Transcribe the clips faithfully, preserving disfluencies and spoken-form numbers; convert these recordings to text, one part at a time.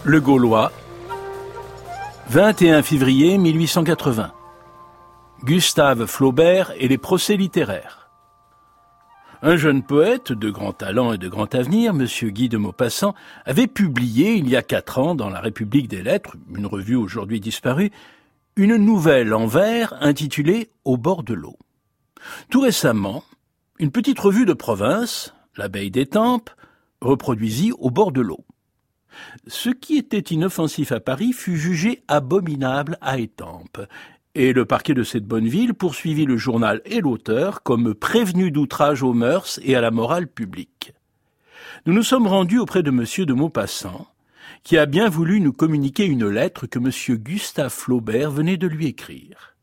Le Gaulois, vingt et un février mille huit cent quatre-vingts. Gustave Flaubert et les procès littéraires. Un jeune poète de grand talent et de grand avenir, M. Guy de Maupassant, avait publié il y a quatre ans dans La République des Lettres, une revue aujourd'hui disparue, une nouvelle en vers intitulée « Au bord de l'eau ». Tout récemment, une petite revue de province, L'Abeille d'Étampes, reproduisit « Au bord de l'eau ». Ce qui était inoffensif à Paris fut jugé abominable à Étampes, et le parquet de cette bonne ville poursuivit le journal et l'auteur comme prévenu d'outrage aux mœurs et à la morale publique. Nous nous sommes rendus auprès de M. de Maupassant, qui a bien voulu nous communiquer une lettre que M. Gustave Flaubert venait de lui écrire.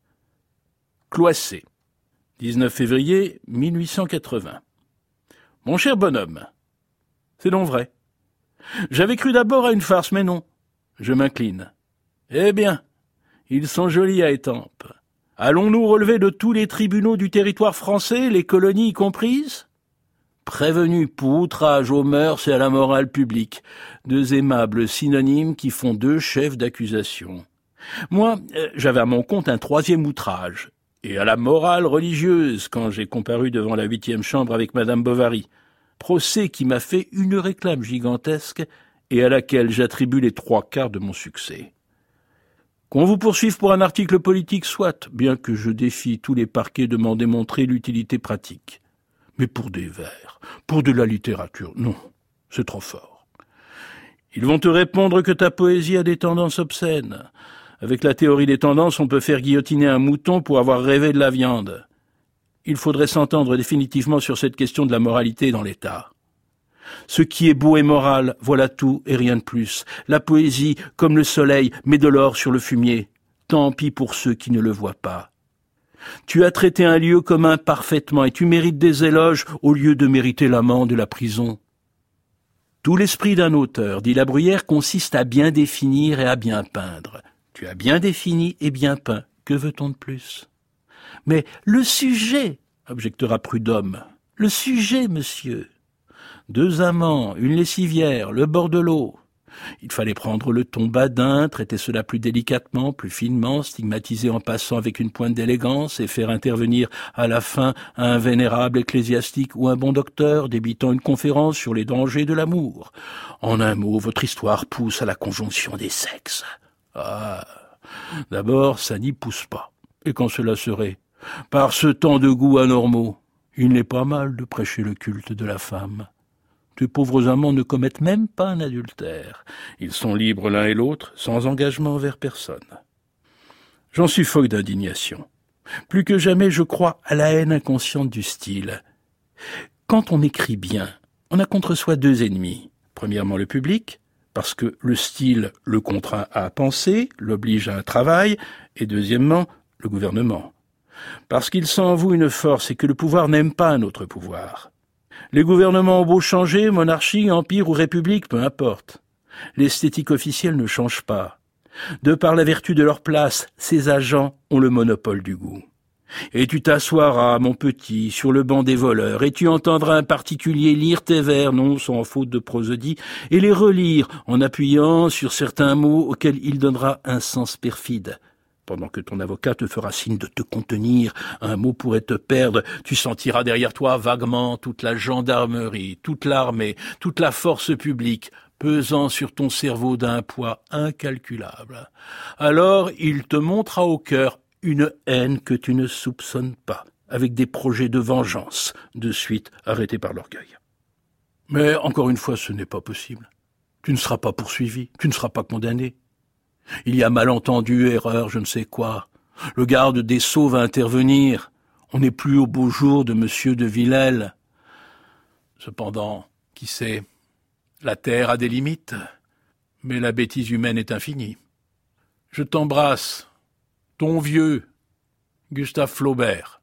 Cloissé, dix-neuf février mille huit cent quatre-vingts. Mon cher bonhomme, c'est donc vrai. J'avais cru d'abord à une farce, mais non. Je m'incline. Eh bien, ils sont jolis à Étampes. Allons-nous relever de tous les tribunaux du territoire français, les colonies y comprises? Prévenus pour outrage aux mœurs et à la morale publique, deux aimables synonymes qui font deux chefs d'accusation. Moi, j'avais à mon compte un troisième outrage, et à la morale religieuse, quand j'ai comparu devant la huitième chambre avec Madame Bovary. Procès qui m'a fait une réclame gigantesque et à laquelle j'attribue les trois quarts de mon succès. Qu'on vous poursuive pour un article politique, soit, bien que je défie tous les parquets de m'en démontrer l'utilité pratique. Mais pour des vers, pour de la littérature, non, c'est trop fort. Ils vont te répondre que ta poésie a des tendances obscènes. Avec la théorie des tendances, on peut faire guillotiner un mouton pour avoir rêvé de la viande. Il faudrait s'entendre définitivement sur cette question de la moralité dans l'État. Ce qui est beau et moral, voilà tout et rien de plus. La poésie, comme le soleil, met de l'or sur le fumier. Tant pis pour ceux qui ne le voient pas. Tu as traité un lieu commun parfaitement et tu mérites des éloges au lieu de mériter l'amende et la prison. Tout l'esprit d'un auteur, dit La Bruyère, consiste à bien définir et à bien peindre. Tu as bien défini et bien peint. Que veut-on de plus? Mais le sujet, objectera Prudhomme, le sujet, monsieur. Deux amants, une lessivière, le bord de l'eau. Il fallait prendre le ton badin, traiter cela plus délicatement, plus finement, stigmatiser en passant avec une pointe d'élégance et faire intervenir à la fin un vénérable ecclésiastique ou un bon docteur débitant une conférence sur les dangers de l'amour. En un mot, votre histoire pousse à la conjonction des sexes. Ah, d'abord, ça n'y pousse pas. Et quand cela serait? Par ce temps de goûts anormaux, il n'est pas mal de prêcher le culte de la femme. Tes pauvres amants ne commettent même pas un adultère. Ils sont libres l'un et l'autre, sans engagement envers personne. J'en suffoque d'indignation. Plus que jamais, je crois à la haine inconsciente du style. Quand on écrit bien, on a contre soi deux ennemis. Premièrement, le public, parce que le style le contraint à penser, l'oblige à un travail, et deuxièmement, le gouvernement. Parce qu'il sent en vous une force et que le pouvoir n'aime pas un autre pouvoir. Les gouvernements ont beau changer, monarchie, empire ou république, peu importe. L'esthétique officielle ne change pas. De par la vertu de leur place, ces agents ont le monopole du goût. Et tu t'assoiras, mon petit, sur le banc des voleurs, et tu entendras un particulier lire tes vers, non sans faute de prosodie, et les relire en appuyant sur certains mots auxquels il donnera un sens perfide. Pendant que ton avocat te fera signe de te contenir, un mot pourrait te perdre, tu sentiras derrière toi vaguement toute la gendarmerie, toute l'armée, toute la force publique, pesant sur ton cerveau d'un poids incalculable. Alors il te montera au cœur une haine que tu ne soupçonnes pas, avec des projets de vengeance, de suite arrêtés par l'orgueil. Mais encore une fois, ce n'est pas possible. Tu ne seras pas poursuivi, tu ne seras pas condamné. Il y a malentendu, erreur, je ne sais quoi. Le garde des Sceaux va intervenir. On n'est plus au beau jour de Monsieur de Villèle. Cependant, qui sait, la terre a des limites, mais la bêtise humaine est infinie. Je t'embrasse, ton vieux Gustave Flaubert.